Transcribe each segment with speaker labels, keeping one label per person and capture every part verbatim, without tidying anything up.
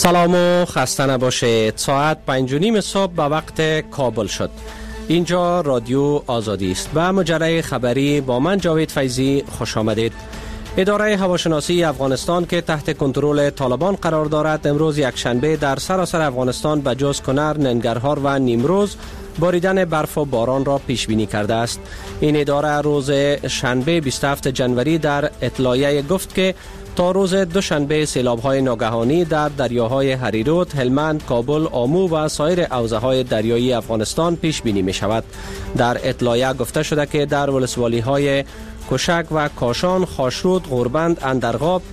Speaker 1: سلام و خسته نباشید. ساعت پنج و نیم صبح به وقت کابل شد. اینجا رادیو آزادی است. به مجله خبری با من جاوید فیضی خوش آمدید. اداره هواشناسی افغانستان که تحت کنترل طالبان قرار دارد امروز یکشنبه در سراسر افغانستان به جز کنر، ننگرهار و نیمروز باریدن برف و باران را پیش بینی کرده است. این اداره روز شنبه بیست و هفتم ژانویه در اطلاعیه گفت که تا روز دوشنبه سیلاب‌های ناگهانی در دریاهای هریرود، هلمند، کابل، آمو و سایر حوزه‌های دریایی افغانستان پیش بینی می شود. در اطلاعیه گفته شده که در ولسوالی‌های کشک و کاشان، خاشرود، غوربند، اندرغاب،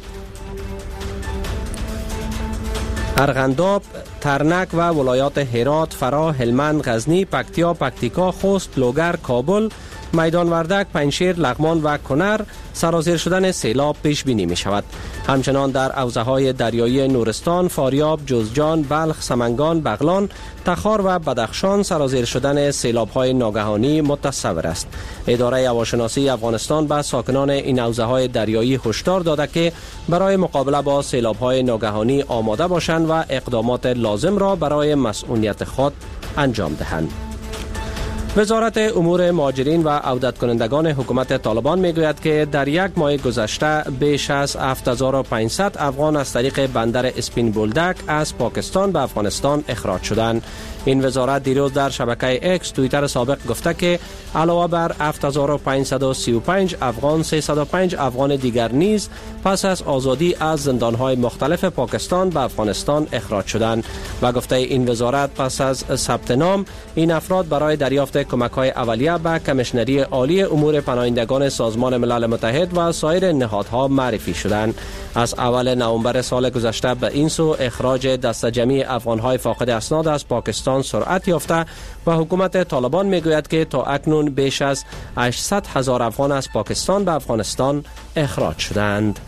Speaker 1: ارغنداب، ترنک و ولایات هرات، فرا، هلمند، غزنی، پکتیا، پکتیکا، خوست، لوگر، کابل، میدان وردک، پنجشیر، لغمان و کنر سرازیر شدن سیلاب پیش بینی می شود. همچنان در حوزه های دریایی نورستان، فاریاب، جوزجان، بلخ، سمنگان، بغلان، تخار و بدخشان سرازیر شدن سیلاب های ناگهانی متصور است. اداره هواشناسی افغانستان به ساکنان این حوزه های دریایی هشدار داده که برای مقابله با سیلاب های ناگهانی آماده باشند و اقدامات لازم را برای مسئولیت خود انجام دهند. وزارت امور مهاجرین و عودت کنندگان حکومت طالبان میگوید که در یک ماه گذشته بیش از هفت هزار و پانصد افغان از طریق بندر اسپین بولدک از پاکستان به افغانستان اخراج شدند. این وزارت دیروز در شبکه اکس توییتر سابق گفته که علاوه بر هفت هزار و پانصد و سی و پنج افغان، سیصد و پنج افغان دیگر نیز پس از آزادی از زندانهای مختلف پاکستان به افغانستان اخراج شدند و گفته این وزارت پس از ثبت نام این افراد برای دریافت کمک‌های اولیه به کمیشنری عالی امور پناهندگان سازمان ملل متحد و سایر نهادها معرفی شدند. از اول نوامبر سال گذشته به این سو اخراج دسته جمعی افغان‌های فاقد اسناد از پاکستان سرعت یافته و حکومت طالبان میگوید که تا اکنون بیش از هشتصد هزار افغان از پاکستان به افغانستان اخراج شدند.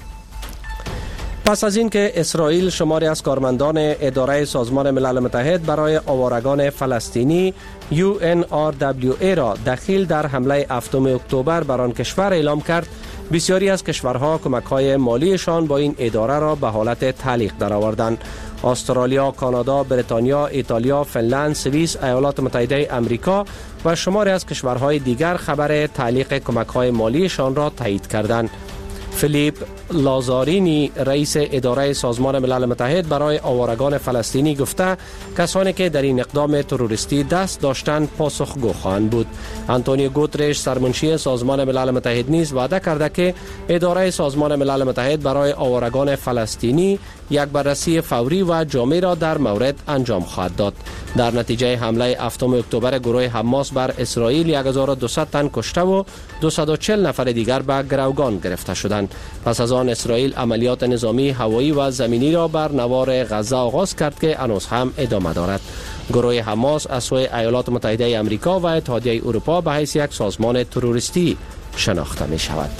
Speaker 1: پس از اینکه اسرائیل شماری از کارمندان اداره سازمان ملل متحد برای آوارگان فلسطینی یو ان آر دبلیو ای را دخیل در حمله هفتم اکتبر بر آن کشور اعلام کرد، بسیاری از کشورها کمک‌های مالیشان با این اداره را به حالت تعلیق درآوردند. استرالیا، کانادا، بریتانیا، ایتالیا، فنلند، سوئیس، ایالات متحده آمریکا و شماری از کشورهای دیگر خبر تعلیق کمک‌های مالیشان را تایید کردند. فیلیپ لازارینی رئیس اداره سازمان ملل متحد برای آوارگان فلسطینی گفته کسانی که در این اقدام تروریستی دست داشتند پاسخگو خواهند بود. آنتونیو گوترش سرمنشی سازمان ملل متحد نیز وعده کرده که اداره سازمان ملل متحد برای آوارگان فلسطینی یک بررسی فوری و جامع را در مورد انجام خواهد داد. در نتیجه حمله هفتم اکتبر گروه حماس بر اسرائیل یک هزار و دویست تن کشته و دویست و چهل نفر دیگر به گروگان گرفته شدند. پس از آن اسرائیل عملیات نظامی هوایی و زمینی را بر نوار غزه آغاز کرد که هنوز هم ادامه دارد. گروه حماس از سوی ایالات متحده آمریکا و اتحادیه اروپا به حیث یک سازمان تروریستی شناخته می شود.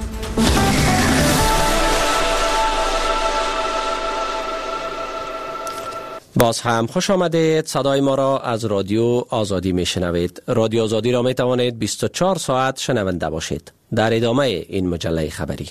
Speaker 1: باز هم خوش آمدید. صدای ما را از رادیو آزادی می شنوید. رادیو آزادی را می توانید بیست و چهار ساعت شنونده باشید. در ادامه این مجله خبری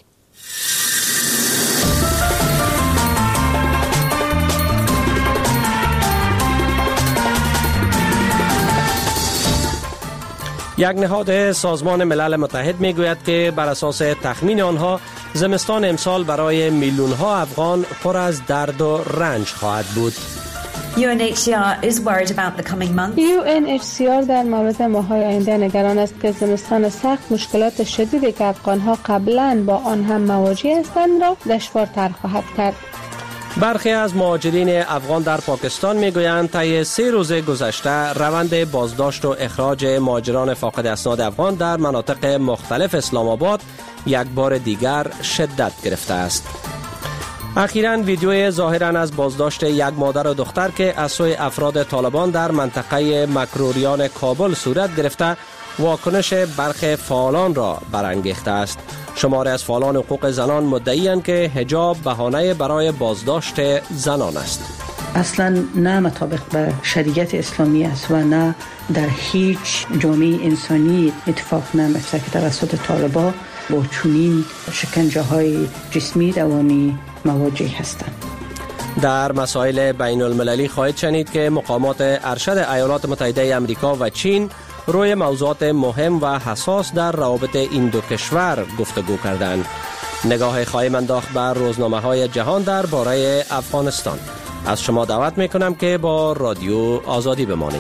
Speaker 1: یک نهاد سازمان ملل متحد می گوید که بر اساس تخمین آنها زمستان امسال برای میلیون ها افغان پر از درد و رنج خواهد بود.
Speaker 2: یو ان اچ سی آر is worried about the coming months.
Speaker 3: یو ان اچ سی آر در مورد ماه‌های آینده نگران است که زمستان سخت مشکلات شدیدی که افغان‌ها قبلاً با آن هم مواجه هستند را دشوارتر خواهد کرد.
Speaker 1: برخی از مهاجرین افغان در پاکستان میگویند طی سه روز گذشته روند بازداشت و اخراج مهاجران فاقد اسناد افغان در مناطق مختلف اسلام آباد یک بار دیگر شدت گرفته است. اخیراً ویدیوی ظاهراً از بازداشت یک مادر و دختر که از سوی افراد طالبان در منطقه مکروریان کابل صورت گرفته واکنش برخی فعالان را برانگیخته است. شماری از فعالان حقوق زنان مدعی‌اند که حجاب بهانه برای بازداشت زنان است.
Speaker 4: اصلا نه مطابق به شریعت اسلامی است و نه در هیچ جامعه انسانی اتفاق نمیفته که توسط طالبان با چنین شکنجه های جسمی روانی مواجه هستند.
Speaker 1: در مسائل بین المللی خواهید شنید که مقامات ارشد ایالات متحده آمریکا و چین روی موضوعات مهم و حساس در روابط این دو کشور گفتگو کردند. نگاه خواهیم انداخت بر روزنامه‌های جهان درباره افغانستان. از شما دعوت میکنم که با رادیو آزادی بمانید.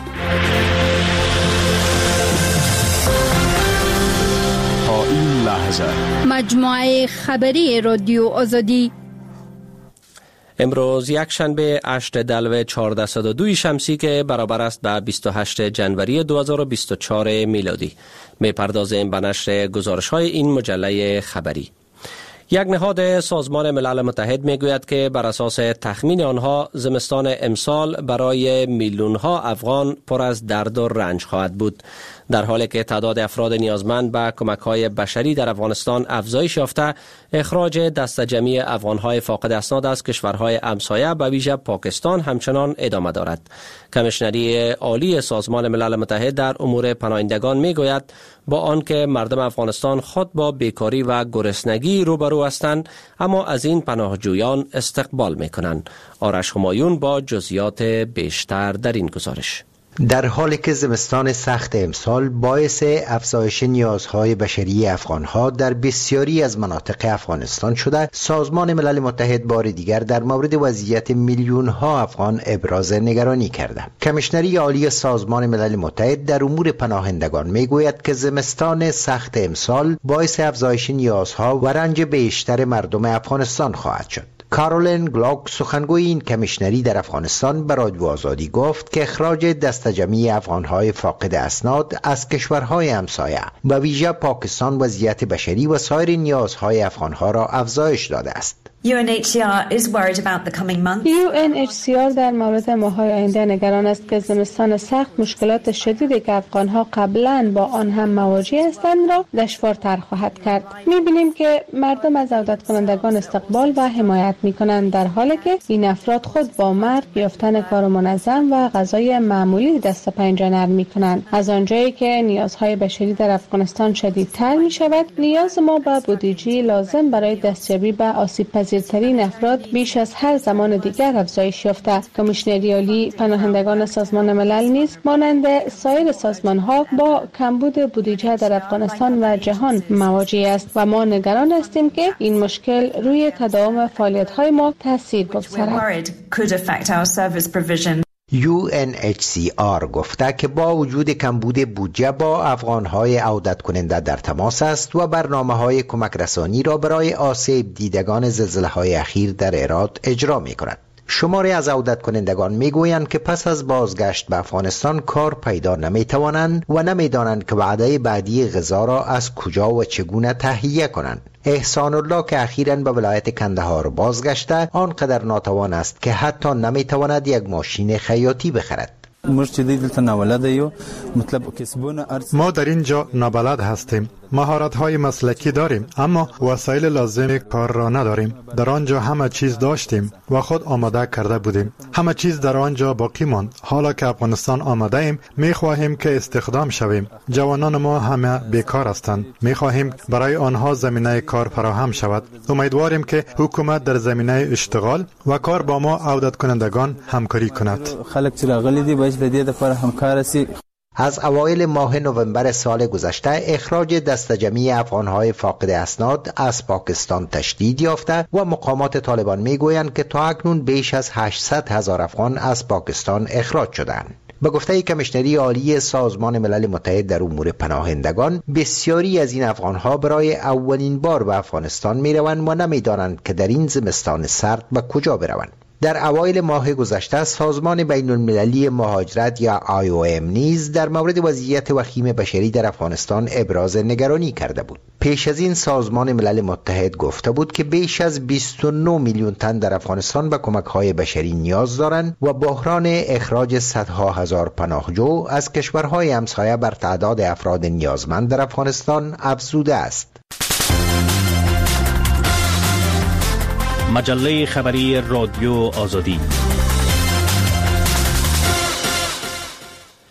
Speaker 5: تا این لحظه
Speaker 6: مجموعه خبری رادیو آزادی
Speaker 1: امروز یک شنبه هشت دلو چهارصد و دو شمسی که برابر است به بیست و هشتم جنوری دو هزار و بیست و چهار میلادی. میپردازیم به نشر گزارش های این مجله خبری. یک نهاد سازمان ملل متحد میگوید که بر اساس تخمین آنها زمستان امسال برای میلیون ها افغان پر از درد و رنج خواهد بود، در حالی که تعداد افراد نیازمند به کمک‌های بشری در افغانستان افزایش یافته. اخراج دسته جمعی افغان‌های فاقد اسناد از کشورهای همسایه به ویژه پاکستان همچنان ادامه دارد. کمیشنری عالی سازمان ملل متحد در امور پناهندگان میگوید با آنکه مردم افغانستان خود با بیکاری و گرسنگی روبرو هستند، اما از این پناهجویان استقبال میکنند. آرش همایون با جزئیات بیشتر در این گزارش.
Speaker 7: در حالی که زمستان سخت امسال باعث افزایش نیازهای بشری افغانها در بسیاری از مناطق افغانستان شده، سازمان ملل متحد بار دیگر در مورد وضعیت میلیون ها افغان ابراز نگرانی کرده. کمیشنری عالی سازمان ملل متحد در امور پناهندگان میگوید که زمستان سخت امسال باعث افزایش نیازها و رنج بیشتر مردم افغانستان خواهد شد. کارولین گلاک سخنگوی این کمیشنری در افغانستان به رادیو آزادی گفت که اخراج دسته جمعی افغانهای فاقد اسناد از کشورهای همسایه و ویژه پاکستان وضعیت بشری و سایر نیازهای افغانها را افزایش داده است.
Speaker 2: یو ان اچ سی آر is worried about the coming months.
Speaker 3: یو ان اچ سی آر در مورد ماه‌های آینده نگران است که زمستان سخت مشکلات شدیدی که افغان‌ها قبلاً با آن هم مواجه هستند را دشوارتر خواهد کرد. می‌بینیم که مردم از عودت کنندگان استقبال و حمایت می‌کنند، در حالی که این افراد خود با مرگ، یافتن کار منظم و غذای معمولی دست و پنجه نرم می‌کنند. از آنجایی که نیازهای بشری در افغانستان شدیدتر می‌شود، نیاز ما به بودجه لازم برای دستیابی به آسیب‌پذیر ترین افراد بیش از هر زمان دیگر افزایش یافته. کمیشنری عالی پناهندگان سازمان ملل نیز مانند سایر سازمان‌ها با کمبود بودجه در افغانستان و جهان مواجه است و ما نگران هستیم که این مشکل روی تداوم فعالیت‌های ما تاثیر بگذارد.
Speaker 7: یو ان اچ سی آر گفته که با وجود کمبود بودجه با افغانهای عودت کننده در تماس است و برنامه‌های کمک رسانی را برای آسیب دیدگان زلزله‌های اخیر در هرات اجرا می‌کند. شماری از عودت کنندگان میگویند که پس از بازگشت به افغانستان کار پیدا نمیتوانند و نمیدانند که وعده بعدی غذا را از کجا و چگونه تهیه کنند. احسان الله که اخیراً به ولایت کندهار بازگشته، آنقدر ناتوان است که حتی نمیتواند یک ماشین خیاطی بخرد.
Speaker 8: ما در اینجا نابلد هستیم. مهارت‌های مسلکی داریم اما وسایل لازم کار را نداریم. در آنجا همه چیز داشتیم و خود آماده کرده بودیم. همه چیز در آنجا باقی ماند. حالا که افغانستان آمده ایم می‌خواهیم که استخدام شویم. جوانان ما همه بیکار هستند. می‌خواهیم برای آنها زمینه کار فراهم شود. امیدواریم که حکومت در زمینه اشتغال و کار با ما عودت کنندگان همکاری کند.
Speaker 7: از اوایل ماه نوامبر سال گذشته اخراج دسته جمعی افغانهای فاقد اسناد از پاکستان تشدید یافته و مقامات طالبان میگویند که تا اکنون بیش از هشتصد هزار افغان از پاکستان اخراج شدند. به گفته کمیشنری عالی سازمان ملل متحد در امور پناهندگان، بسیاری از این افغانها برای اولین بار به افغانستان میروند و نمیدانند که در این زمستان سرد به کجا بروند. در اوایل ماه گذشته سازمان بین المللی مهاجرت یا آی او ام نیز در مورد وضعیت وخیم بشری در افغانستان ابراز نگرانی کرده بود. پیش از این سازمان ملل متحد گفته بود که بیش از بیست و نه میلیون تن در افغانستان به کمک‌های بشری نیاز دارند و بحران اخراج صدها هزار پناهجو از کشورهای همسایه بر تعداد افراد نیازمند در افغانستان افزوده است.
Speaker 5: مجله خبری رادیو آزادی.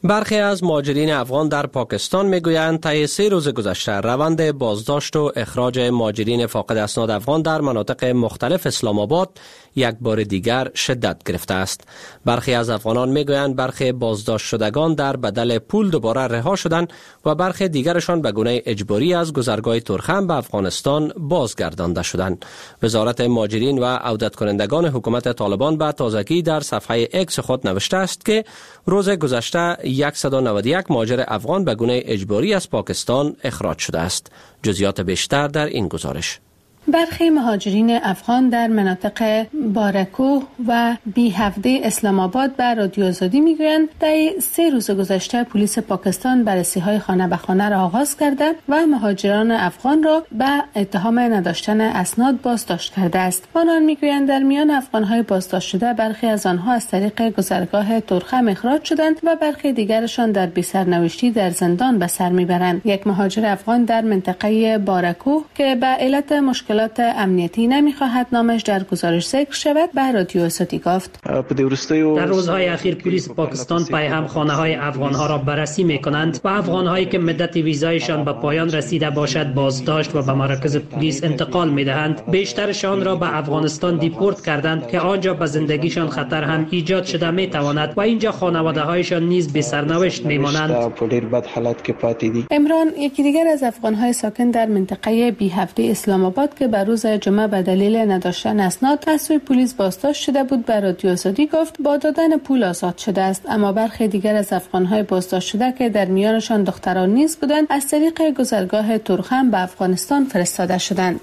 Speaker 1: برخی از مهاجرین افغان در پاکستان میگویند طی سه روز گذشته روند بازداشت و اخراج مهاجرین فاقد اسناد افغان در مناطق مختلف اسلام آباد یک بار دیگر شدت گرفته است. برخی از افغانان میگویند برخی بازداشت شدگان در بدل پول دوباره رها شدند و برخی دیگرشان به گونه اجباری از گذرگاه ترخم به افغانستان بازگردانده شدند. وزارت مهاجرین و عودت کنندگان حکومت طالبان به تازگی در صفحه اکس خود نوشته است که روز گذشته صد و نود و یک مهاجر افغان به گونه اجباری از پاکستان اخراج شده است. جزئیات بیشتر در این گزارش.
Speaker 3: برخی مهاجرین افغان در مناطق بارکوه و بی هفده اسلام آباد به رادیو آزادی میگویند در سه روز گذشته پلیس پاکستان بررسی‌های خانه به خانه را آغاز کرده و مهاجران افغان را به اتهام نداشتن اسناد بازداشت کرده است. آنان میگویند در میان افغان‌های بازداشت شده برخی از آنها از طریق گذرگاه ترخم اخراج شدند و برخی دیگرشان در بی‌سرنوشتی در زندان به سر میبرند. یک مهاجر افغان در منطقه بارکوه که به علت مشکل مشکلات امنیتی نمیخواهد نامش در گزارش ذکر شود به رادیو آزادی گفت.
Speaker 9: در روزهای اخیر پلیس پاکستان پیهم خانه های افغان ها را بررسی می کنند و افغان هایی که مدت ویزایشان به پایان رسیده باشد بازداشت و به مراکز پلیس انتقال می دهند. بیشترشان را به افغانستان دیپورت کردند که آنجا به زندگیشان خطر هم ایجاد شده می تواند و اینجا خانواده هایشان نیز به سرنوشت می مانند.
Speaker 3: عمران یکی دیگر از افغان های ساکن در منطقه بی هفته اسلام آباد که بر روز جمعه به دلیل نداشتن اسناد از سوی پلیس بازداشت شده بود بر رادیو آزادی گفت با دادن پول آزاد شده است، اما برخی دیگر از افغان‌های بازداشت شده که در میانشان دختران نیز بودند از طریق گذرگاه ترخم به افغانستان فرستاده شدند.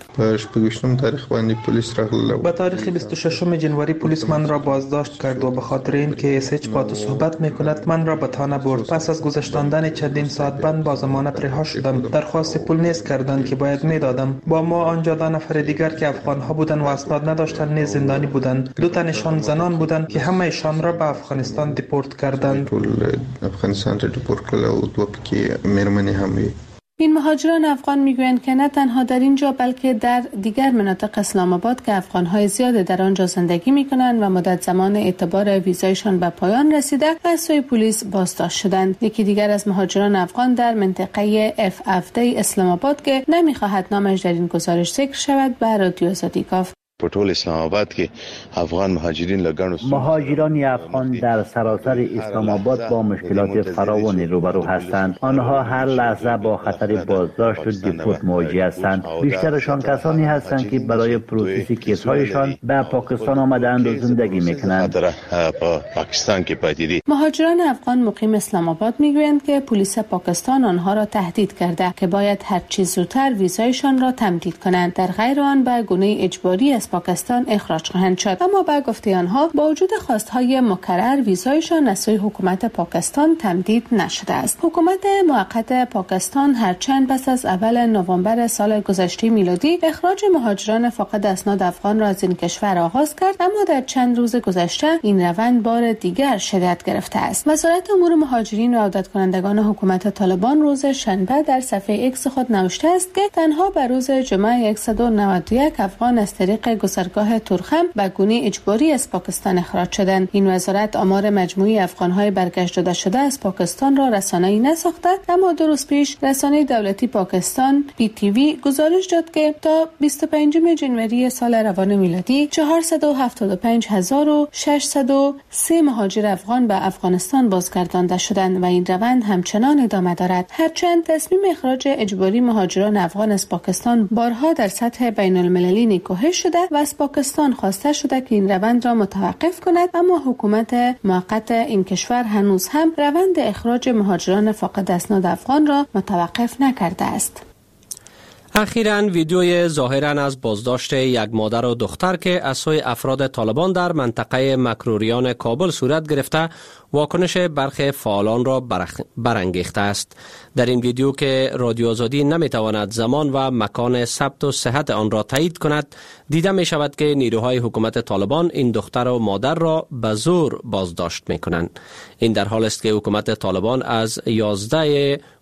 Speaker 10: به تاریخ بیست و ششم جنوری پلیس من را بازداشت کرد و به خاطر اینکه اسچ با تو صحبت میکند من را به تانه برد. پس از گذشتاندن چندین ساعت بند با ضمانت رها شدم. درخواست پول نیز کردند که باید میدادم. با ما آنجا دو نفر دیگر که افغان‌ها بودند و اسناد نداشتند نیز زندانی بودند. دو تنشان زنان بودند که همه ایشان را به افغانستان دیپورت کردند.
Speaker 11: افغانستان را دیپورت کردند و دو پکی مرمنی هم وی.
Speaker 3: این مهاجران افغان میگویند که نه تنها در اینجا بلکه در دیگر مناطق اسلام آباد که افغان‌های زیاد در آنجا زندگی می‌کنند و مدت زمان اعتبار ویزایشان به پایان رسیده از سوی پلیس بازداشت شدند. یکی دیگر از مهاجران افغان در منطقه اف هفده اسلام آباد که نمی‌خواهد نامش در این گزارش ذکر شود به رادیو آزادی گفت.
Speaker 12: په ټول اسلام آباد کې افغان مهاجرین لګڼو
Speaker 13: مهاجران افغان در سراسر اسلام آباد با مشکلات فراوانی روبرو هستند. آنها هر لحظه با خطر بازداشت و دیپورت مواجه هستند. بیشترشان کسانی هستند که برای پروسس کیس‌هایشان به پاکستان آمدند و زندگی می‌کنند.
Speaker 12: پاکستان کې پاتې دي.
Speaker 3: مهاجران افغان مقیم اسلام آباد می‌گویند که پلیس پاکستان آنها را تهدید کرده که باید هر چه زودتر ویزایشان را تمدید کنند، در غیر آن به گونه اجباری از پاکستان اخراج خواهند شد. اما با گفته آنها با وجود خواستهای مکرر ویزایشان از سوی حکومت پاکستان تمدید نشده است. حکومت موقت پاکستان هرچند پس از اول نوامبر سال گذشته میلادی اخراج مهاجران فاقد اسناد افغان را از این کشور آغاز کرد، اما در چند روز گذشته این روند بار دیگر شدت گرفته است. وزارت امور مهاجرین و عودت کنندگان حکومت طالبان روز شنبه در صفحه اکس خود نوشته است که تنها بر روز جمعه صد و نود و یک افغان از طریق گذرگاه ترخم به گونه اجباری از پاکستان اخراج شدند. این وزارت آمار مجموعی افغان‌های برگشت داده شده از پاکستان را رسانه‌ای نساخته، اما دو روز پیش رسانه دولتی پاکستان پی تی وی گزارش داد که تا بیست و پنجم جنوری سال روان میلادی چهارصد و هفتاد و پنج هزار و ششصد و سه مهاجر افغان به افغانستان بازگردانده شدند و این روند همچنان ادامه دارد. هرچند تصمیم اخراج اجباری مهاجران افغان از پاکستان بارها در سطح بین‌المللی نکوهش شده و از پاکستان خواسته شده که این روند را متوقف کند، اما حکومت موقت این کشور هنوز هم روند اخراج مهاجران فاقد اسناد افغان را متوقف نکرده است.
Speaker 1: اخیراً ویدیوی ظاهراً از بازداشت یک مادر و دختر که از سوی افراد طالبان در منطقه مکروریان کابل صورت گرفته واکنش برخی فعالان را برانگیخته است. در این ویدیو که رادیو آزادی نمیتواند زمان و مکان ثبت و صحت آن را تایید کند، دیده می شود که نیروهای حکومت طالبان این دختر و مادر را به زور بازداشت می کنند. این در حال است که حکومت طالبان از یازده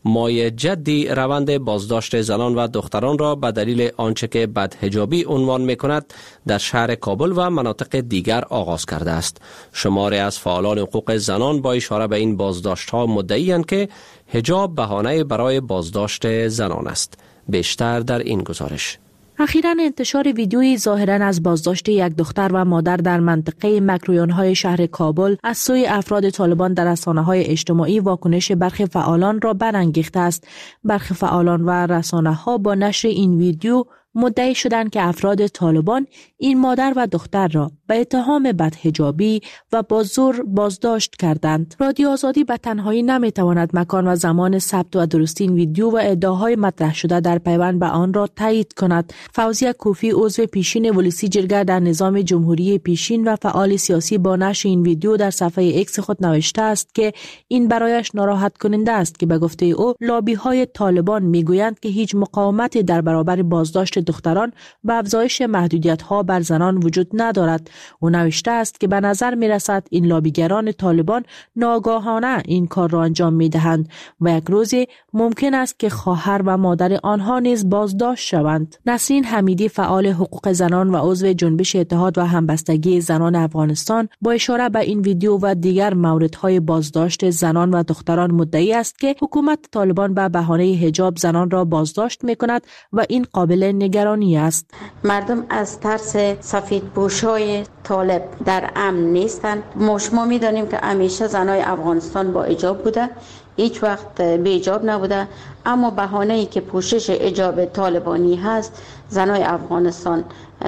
Speaker 1: مایه جدی روند بازداشت زنان و دختران را به دلیل آنچه که بدحجابی عنوان می کند در شهر کابل و مناطق دیگر آغاز کرده است. شماری از فعالان حقوق زنان با اشاره به این بازداشت ها مدعی‌اند که حجاب بهانه برای بازداشت زنان است. بیشتر در این گزارش.
Speaker 14: اخیراً انتشار ویدیویی ظاهراً از بازداشت یک دختر و مادر در منطقه مکرویان‌های شهر کابل از سوی افراد طالبان در رسانه‌های اجتماعی واکنش برخی فعالان را برانگیخته است. برخی فعالان و رسانه‌ها با نشر این ویدیو مدعی شدند که افراد طالبان این مادر و دختر را به اتهام بدحجابی و با زور بازداشت کردند. رادیو آزادی به تنهایی نمیتواند مکان و زمان ثبت و درستی این ویدیو و ادعاهای مطرح شده در پیوند به آن را تایید کند. فوزیه کوفی عضو پیشین ولسی جرگه در نظام جمهوری پیشین و فعال سیاسی با نشر این ویدیو در صفحه ایکس خود نوشته است که این برایش ناراحت کننده است که به گفته او لابی های طالبان میگویند که هیچ مقاومتی در برابر بازداشت دختران و افزایش محدودیت‌ها بر زنان وجود ندارد. او نوشته است که به نظر می‌رسد این لابیگران طالبان ناگاهانه این کار را انجام می‌دهند و یک روزی ممکن است که خواهر و مادر آنها نیز بازداشت شوند. نسرین حمیدی فعال حقوق زنان و عضو جنبش اتحاد و همبستگی زنان افغانستان با اشاره به این ویدیو و دیگر موردهای بازداشت زنان و دختران مدعی است که حکومت طالبان به بهانه حجاب زنان را بازداشت می‌کند و این قابل نگرانی است.
Speaker 15: مردم از ترس سفیدپوشای طالب در امن نیستند. ما شما می‌دانیم که همیشه زنای افغانستان با حجاب بوده، هیچ وقت بی حجاب نبوده، اما بهانه‌ای که پوشش حجاب طالبانی هست زنای افغانستان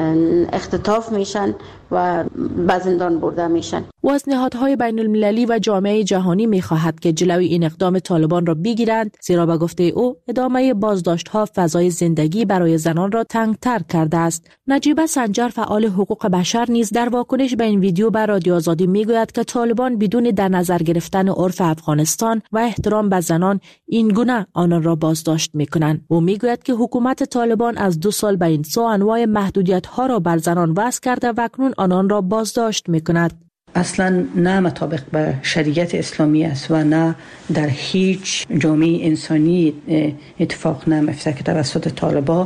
Speaker 15: اختطاف میشن و به زندان برده میشن.
Speaker 14: و از نهادهای بین المللی و جامعه جهانی میخواهد که جلوی این اقدام طالبان را بگیرند، زیرا به گفته او ادامه بازداشت ها فضای زندگی برای زنان را تنگتر کرده است. نجیبه سنجر فعال حقوق بشر نیز در واکنش به این ویدیو به رادیو آزادی میگوید که طالبان بدون در نظر گرفتن عرف افغانستان و احترام به زنان این گونه آنان را بازداشت میکنند. او میگوید که حکومت طالبان از دو سال به این سو انواع محدودیت ها را بر زنان وضع کرده و اکنون آنان را بازداشت میکند.
Speaker 4: اصلا نه مطابق به شریعت اسلامی است و نه در هیچ جامعه انسانی اتفاق نمیفته که توسط طالبان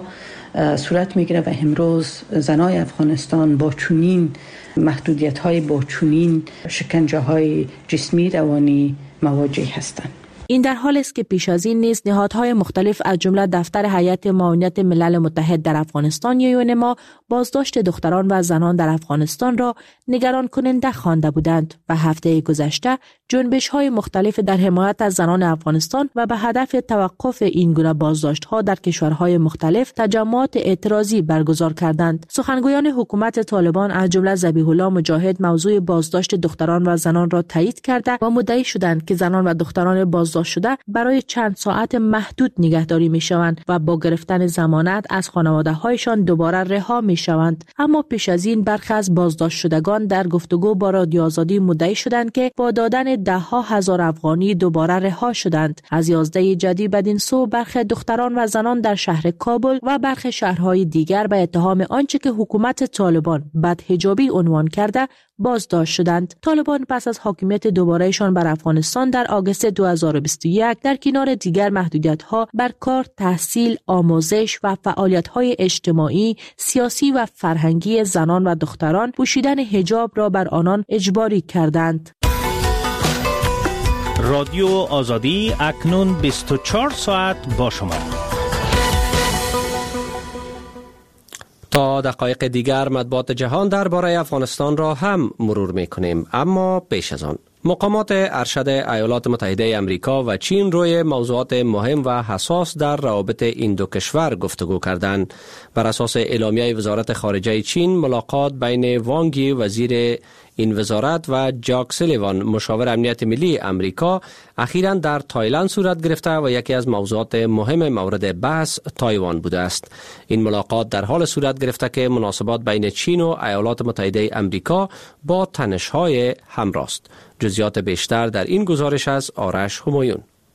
Speaker 4: صورت میگیره و امروز زنای افغانستان با چنین محدودیت های با چنین شکنجه های جسمی روانی مواجه هستند.
Speaker 14: این در حال است که پیش از این نیز نهادهای مختلف از جمله دفتر هیئت معاونت ملل متحد در افغانستان یا یونما بازداشت دختران و زنان در افغانستان را نگران کننده خوانده بودند و هفته گذشته جنبش‌های مختلف در حمایت از زنان افغانستان و به هدف توقف این گونه بازداشت‌ها در کشورهای مختلف تجمعات اعتراضی برگزار کردند. سخنگویان حکومت طالبان از جمله ذبیح الله مجاهد موضوع بازداشت دختران و زنان را تایید کرده و مدعی شدند که زنان و دختران بازداشت شده برای چند ساعت محدود نگهداری می شوند و با گرفتن ضمانت از خانواده هایشان دوباره رها می شوند. اما پیش از این برخی از بازداشت شدگان در گفتگو با رادیو آزادی مدعی شدند که با دادن ده ها هزار افغانی دوباره رها شدند. از یازده جدی بدین سو برخی دختران و زنان در شهر کابل و برخی شهرهای دیگر به اتهام آنچه که حکومت طالبان بدحجابی عنوان کرده بازداشت شدند. طالبان پس از حاکمیت دوبارهشان بر افغانستان در آگوست دو هزار و بیست و یک در کنار دیگر محدودیت‌ها بر کار، تحصیل، آموزش و فعالیت‌های اجتماعی، سیاسی و فرهنگی زنان و دختران پوشیدن حجاب را بر آنان اجباری کردند.
Speaker 5: رادیو آزادی اکنون بیست و چهار ساعت با شما.
Speaker 1: تا دقایق دیگر مطبوعات جهان درباره افغانستان را هم مرور می‌کنیم، اما پیش از آن مقامات ارشد ایالات متحده امریکا و چین روی موضوعات مهم و حساس در روابط این دو کشور گفتگو کردند. بر اساس اعلامیه وزارت خارجه چین، ملاقات بین وانگ یی وزیر این وزارت و جاک سولیوان مشاور امنیت ملی امریکا اخیراً در تایلند صورت گرفته و یکی از موضوعات مهم مورد بحث تایوان بوده است. این ملاقات در حال صورت گرفته که مناسبات بین چین و ایالات متحده امریکا با تنش‌های همراه است. جزئیات بیشتر در این گزارش از آرش همایون.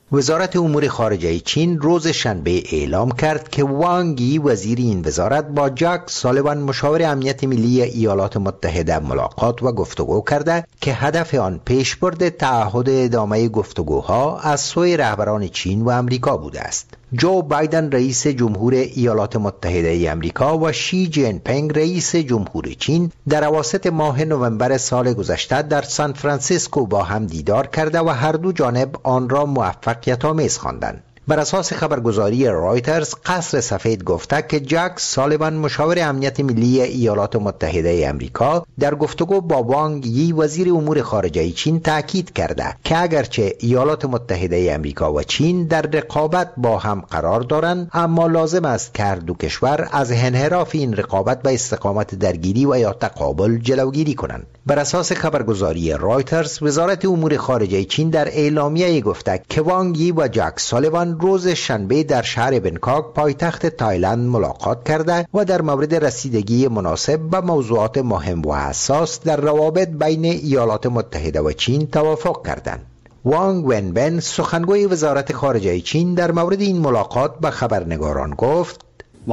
Speaker 7: وزارت امور خارجه چین روز شنبه اعلام کرد که وانگ یی وزیر این وزارت با جک سالیوان مشاور امنیت ملی ایالات متحده ملاقات و گفتگو کرده که هدف آن پیشبرد تعهد ادامه گفتگوها از سوی رهبران چین و امریکا بوده است. جو بایدن رئیس جمهور ایالات متحده ای امریکا و شی جین پینگ رئیس جمهور چین در اواسط ماه نوامبر سال گذشته در سان فرانسیسکو با هم دیدار کرده و هر دو جانب آن را موفقیت آمیز خواندند. بر اساس خبرگزاری رایترز، قصر سفید گفته که جک سالیوان مشاور امنیت ملی ایالات متحده ای امریکا در گفتگو با وانگ یی وزیر امور خارجه چین تاکید کرده که اگرچه ایالات متحده ای امریکا و چین در رقابت با هم قرار دارند، اما لازم است که هر دو کشور از انحراف این رقابت به استقامت درگیری و یا تقابل جلوگیری کنند. بر اساس خبرگزاری رایترز، وزارت امور خارجه چین در اعلامیه گفته که وانگ یی و جک سالیوان روز شنبه در شهر بنکاک پایتخت تایلند ملاقات کرده و در مورد رسیدگی مناسب به موضوعات مهم و حساس در روابط بین ایالات متحده و چین توافق کردند. وانگ ونبن، سخنگوی وزارت خارجه چین، در مورد این ملاقات به خبرنگاران گفت: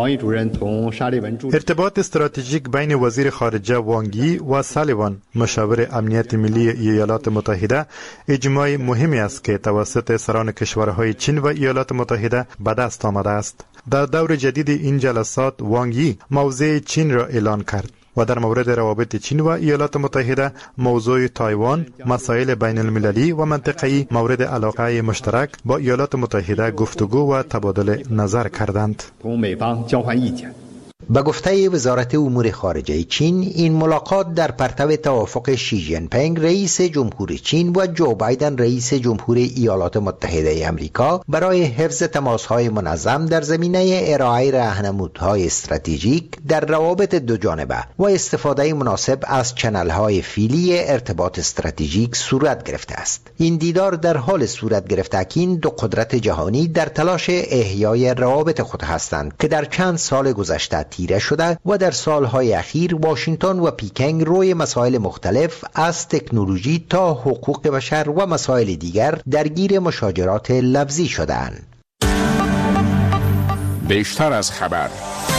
Speaker 8: ارتباط استراتژیک بین وزیر خارجه وانگ یی و سالیوان مشاور امنیت ملی ایالات متحده اجماع مهمی است که توسط سران کشورهای چین و ایالات متحده به دست آمده است. در دور جدید این جلسات وانگ یی موضع چین را اعلان کرد و در مورد روابط چین و ایالات متحده، موضوع تایوان، مسائل بین المللی و منطقه‌ای مورد علاقه مشترک با ایالات متحده گفتگو و تبادل نظر کردند.
Speaker 7: به گفته وزارت امور خارجه چین، این ملاقات در پرتو توافق شی جین پینگ رئیس جمهور چین و جو بایدن رئیس جمهور ایالات متحده ای امریکا برای حفظ تماس‌های منظم در زمینه ارائه راهنمودهای استراتژیک در روابط دو جانبه و استفاده مناسب از چنل‌های فیلی ارتباط استراتژیک صورت گرفته است. این دیدار در حال صورت گرفته که این دو قدرت جهانی در تلاش احیای روابط خود هستند که در چند سال گذشته تیره شده و در سالهای اخیر واشنگتن و پیکنگ روی مسائل مختلف از تکنولوژی تا حقوق بشر و مسائل دیگر درگیر مشاجرات لفظی شدند.
Speaker 16: بیشتر از خبر.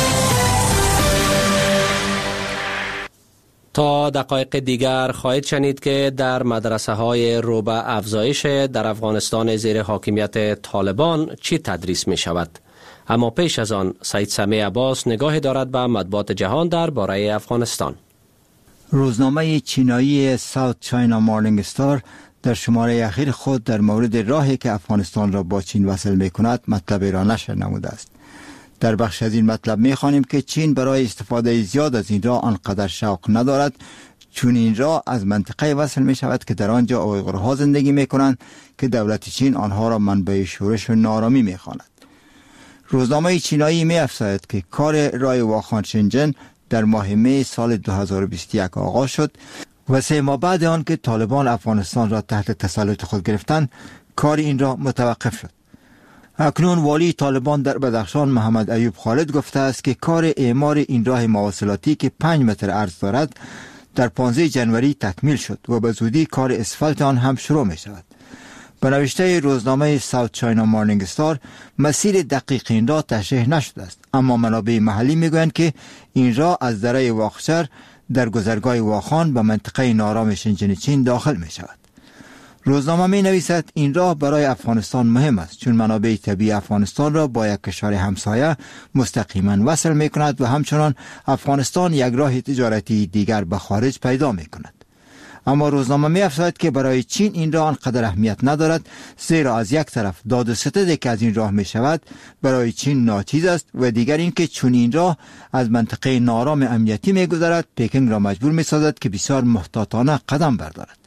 Speaker 1: تا دقایق دیگر خواهید شنید که در مدرسه های رو به افزایش در افغانستان زیر حاکمیت طالبان چی تدریس می شود. اما پیش از آن سید سمیع عباس نگاهی دارد به مطبوعات جهان در باره افغانستان.
Speaker 17: روزنامه چینایی ساوت چاینا مارنینگ استار در شماره اخیر خود در مورد راهی که افغانستان را با چین وصل می کند مطلب را نشر نموده است. در بخش از این مطلب می خوانیم که چین برای استفاده زیاد از این راه آنقدر شوق ندارد، چون این راه از منطقه وصل می شود که در آنجا اویغورها زندگی می کنند که دولت چین آنها را منبع شورش و نارامی می خواند. روزنامه چینایی می افزاید که کار راه واخان شنجن در ماه می سال دو هزار و بیست و یک آغاز شد و سه ماه بعد آن که طالبان افغانستان را تحت تسلط خود گرفتند، کار این را متوقف شد. اکنون والی طالبان در بدخشان محمد ایوب خالد گفته است که کار اعمار این راه مواصلاتی که پنج متر عرض دارد در پانزده ژانویه تکمیل شد و به زودی کار اسفالت آن هم شروع می شود. به نوشته روزنامه ساوت چاینا مارنینگ استار، مسیر دقیق این راه تشریح نشده است، اما منابع محلی میگویند که این راه از دره واخچر در گذرگاه واخان به منطقه نارام شنجن چین داخل می شود. روزنامه می نویسد این راه برای افغانستان مهم است، چون منابع طبیعی افغانستان را با یک کشور همسایه مستقیما وصل می کند و همچنان افغانستان یک راه تجارتی دیگر به خارج پیدا می کند. اما روزنامه می افزاید که برای چین این راه آنقدر اهمیت ندارد، زیرا از یک طرف داد و ستدی که از این راه می شود برای چین ناچیز است و دیگر این که چون این راه از منطقه نارام امنیتی می گذرد، پکینگ را مجبور می سازد که بسیار محتاطانه قدم بردارد.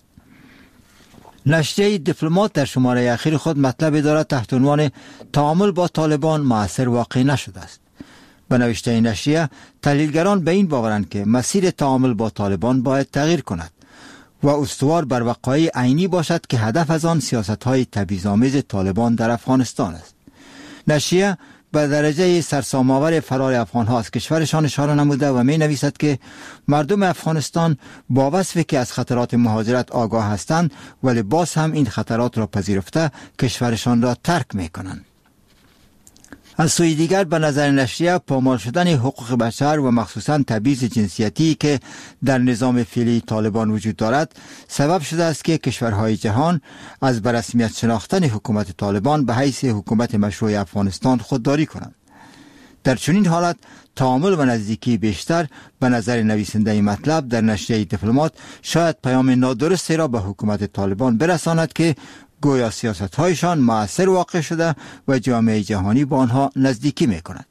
Speaker 17: نشریه دیپلمات در شماره اخیر خود مطلبی دارد تحت عنوان تعامل با طالبان مؤثر واقع نشده است. به نوشته نشریه، تحلیلگران به این باورند که مسیر تعامل با طالبان باید تغییر کند و استوار بر وقایع عینی باشد که هدف از آن سیاست‌های تبعیض‌آمیز طالبان در افغانستان است. نشریه به درجه سرسام‌آور فرار افغان‌ها از کشورشان اشاره نموده و می نویسد که مردم افغانستان با وصفی که از خطرات مهاجرت آگاه هستند ولی باز هم این خطرات را پذیرفته کشورشان را ترک می کنند. از سوی دیگر به نظر نشریه پامال شدن حقوق بشر و مخصوصاً تبعیض جنسیتی که در نظام فعلی طالبان وجود دارد سبب شده است که کشورهای جهان از به رسمیت شناختن حکومت طالبان به حیث حکومت مشروع افغانستان خودداری کنند. در چنین حالت تعامل و نزدیکی بیشتر به نظر نویسنده این مطلب در نشریه دیپلمات شاید پیام نادرستی را به حکومت طالبان برساند که گویا سیاست‌هایشان مؤثر واقع شده و جامعه جهانی با آنها نزدیکی می‌کند.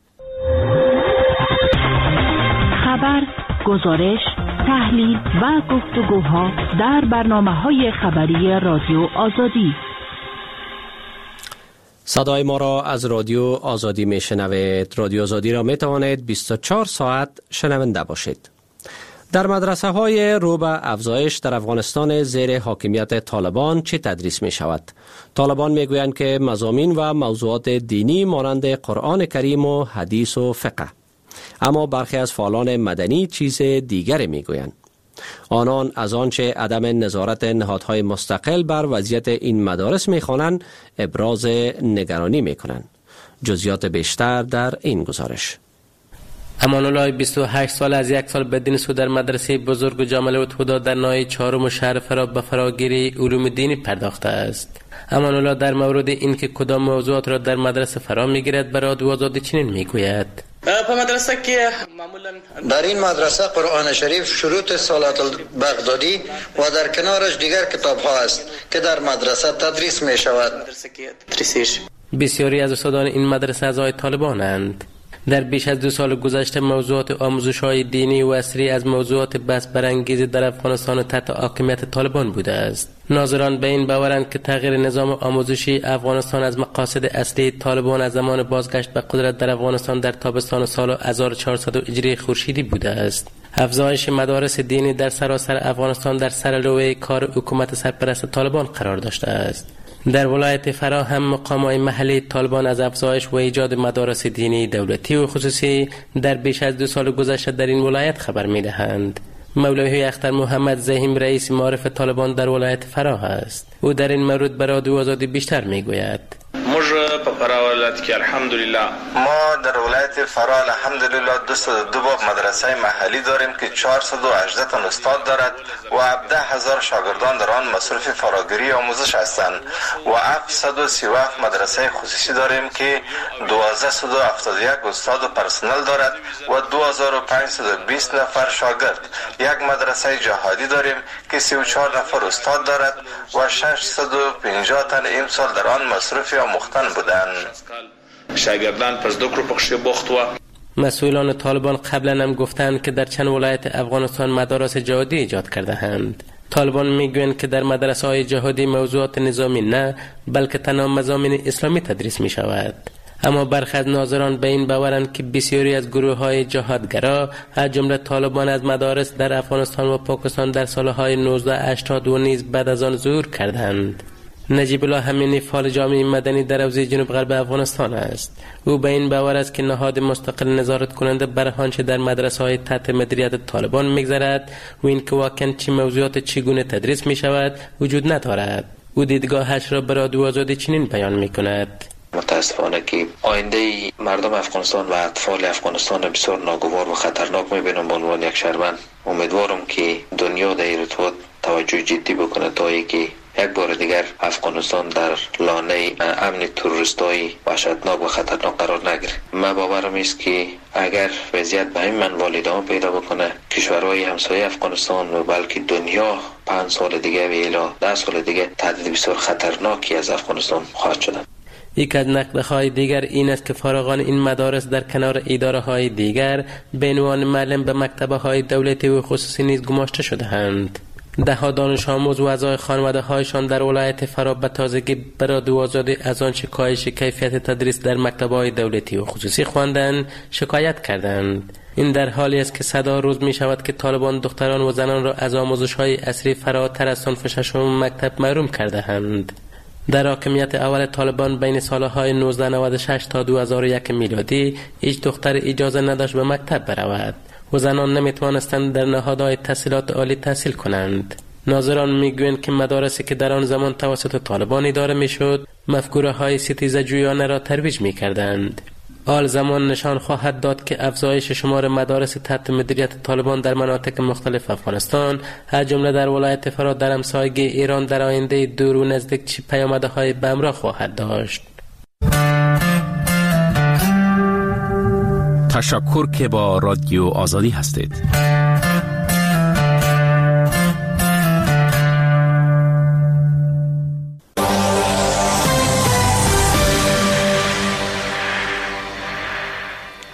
Speaker 14: خبر، گزارش، تحلیل و گفتگوها در برنامه‌های خبری رادیو آزادی.
Speaker 1: صدای ما را از رادیو آزادی میشنوید. رادیو آزادی را میتوانید بیست و چهار ساعت شنونده باشید. در مدرسه های رو به افزایش در افغانستان زیر حاکمیت طالبان چه تدریس می شود؟ طالبان می گویند که مضامین و موضوعات دینی مانند قرآن کریم و حدیث و فقه. اما برخی از فعالان مدنی چیز دیگری می گویند. آنان از آنچه عدم نظارت نهادهای مستقل بر وضعیت این مدارس می خوانند ابراز نگرانی می کنند. جزئیات بیشتر در این گزارش.
Speaker 16: امان الله بیست و هشت سال از یک سال بدین سو در مدرسه بزرگ جامع الهدی در ناحیه چهارم شهر فرا به فراگیری علوم دینی پرداخته است. امان الله در مورد اینکه کدام موضوعات را در مدرسه فرا میگیرد برای رادیو آزادی چنین میگوید:
Speaker 18: در این مدرسه قرآن شریف، شروط صلات البغدادی و در کنارش دیگر کتاب ها است که در مدرسه تدریس می شود.
Speaker 16: بسیاری از استادان این مدرسه اعضای طالبانند. در بیش از دو سال گذشته موضوعات آموزش‌های دینی و عصری از موضوعات بحث برانگیز در افغانستان تحت حاکمیت طالبان بوده است. ناظران به این باورند که تغییر نظام آموزشی افغانستان از مقاصد اصلی طالبان از زمان بازگشت به قدرت در افغانستان در تابستان سال هزار و چهارصد هجری خورشیدی بوده است. افزایش مدارس دینی در سراسر افغانستان در سرلوحه کار حکومت سرپرست طالبان قرار داشته است. در ولایت فرا هم مقامات محلی طالبان از افزایش و ایجاد مدارس دینی دولتی و خصوصی در بیش از دو سال گذشته در این ولایت خبر می‌دهند. مولوی اختر محمد زهیم رئیس معارف طالبان در ولایت فرا است. او در این مورد برای رادیو آزادی بیشتر میگوید:
Speaker 19: په فرا ولایت کې الحمدلله
Speaker 20: ما در ولایت فرا الحمدلله دویست و دو باب مدرسه محلی داریم که چهارصد و هجده تا استاد دارد و هفده هزار شاگردان در آن مصروف فراگیری آموزش هستند و هفتصد و سی و هفت مدرسه خصوصی داریم که دوازده و هفتاد و یک استاد و پرسنل دارد و دو هزار و پانصد و بیست نفر شاگرد. یک مدرسه جهادی داریم که سی و چهار نفر استاد دارد و ششصد و پنجاه تن امسال در آن مصروف آموختن بودند.
Speaker 19: شاگردان پس دکتر پخش بخت و
Speaker 16: مسئولان طالبان قبلا هم گفتند که در چند ولایت افغانستان مدارس جهادی ایجاد کرده اند. طالبان میگویند که در مدرسه های جهادی موضوعات نظامی نه بلکه تنها مضامین اسلامی تدریس می شود. اما برخی از ناظران به این باورند که بسیاری از گروه های جهادگرا از جمله طالبان از مدارس در افغانستان و پاکستان در سالهای نوزده هشتاد و نیز بعد از آن ظهور کردند. نجیب الله همینی فعال جامعه مدنی در حوزه جنوب غرب افغانستان است. او به این باور است که نهاد مستقل نظارت کننده بر آنچه در مدرسه های تحت مدیریت طالبان میگذرد و اینکه واقعا چه موضوعات چگونه تدریس می شود وجود ندارد. او دیدگاهش را به رادیو آزادی چنین بیان می کند:
Speaker 21: متاسفانه که آینده مردم افغانستان و اطفال افغانستان بسیار ناگوار و خطرناک میبینم. به عنوان یک شهروند امیدوارم که دنیا در این ارتباط توجه جدی بکنه تا اینکه یک بار دیگر افغانستان در لانه امن تروریستایی وحشتناک و خطرناک قرار نگیره. من باورم است که اگر وضعیت به این منوال ادامه پیدا بکنه، کشورهای همسایه افغانستان و بلکه دنیا پنج سال دیگه و الی ده سال دیگه تهدید بسیار خطرناکی از افغانستان خواهد شد.
Speaker 16: یک از نقدهای دیگر این است که فارغان این مدارس در کنار اداره های دیگر به عنوان معلم به مکتبه های دولتی و خصوصی نیز گماشته شده‌اند. ده ها دانش آموز و اعضای خانواده هایشان در ولایت فرا به تازگی برای رادیو آزادی از آنچه کاهش کیفیت تدریس در مکتبه های دولتی و خصوصی خواندند شکایت کردند. این در حالی است که صدا روز می شود که طالبان دختران و زنان را از آموزش های عصری فراتر از صنف ششم مکتب محروم کرده اند. در حاکمیت اول طالبان بین سالهای نوزده نود و شش تا دو هزار و یک میلادی هیچ دختر اجازه نداشت به مکتب برود و زنان نمیتوانستند در نهادهای تحصیلات عالی تحصیل کنند. ناظران میگویند که مدارسی که در آن زمان توسط طالبان اداره میشد مفکوره های ستیزه جویانه را ترویج میکردند. آل زمان نشان خواهد داد که افزایش شمار مدارس تحت مدیریت طالبان در مناطق مختلف افغانستان از جمله در ولایت فرات در همسایگی ایران در آینده دور و نزدیک چه پیامدهای به همراه خواهد داشت.
Speaker 6: تشکر که با رادیو آزادی هستید.